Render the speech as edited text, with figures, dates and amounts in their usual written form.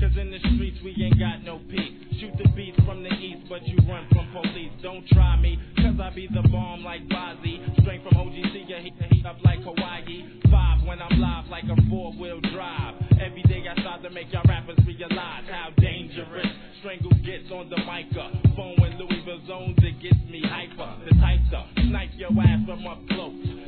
Cause in the streets we ain't got no peace. Shoot the beats from the east, but you run from police. Don't try me, cause I be the bomb like Bozzy. Straight from OGC, you heat up like Hawaii. 5 when I'm live like a 4-wheel drive. Every day I try to make y'all rappers realize how dangerous Strangle gets on the microphone when Louisville zones, it gets me hyper. The type to snipe your ass from up close.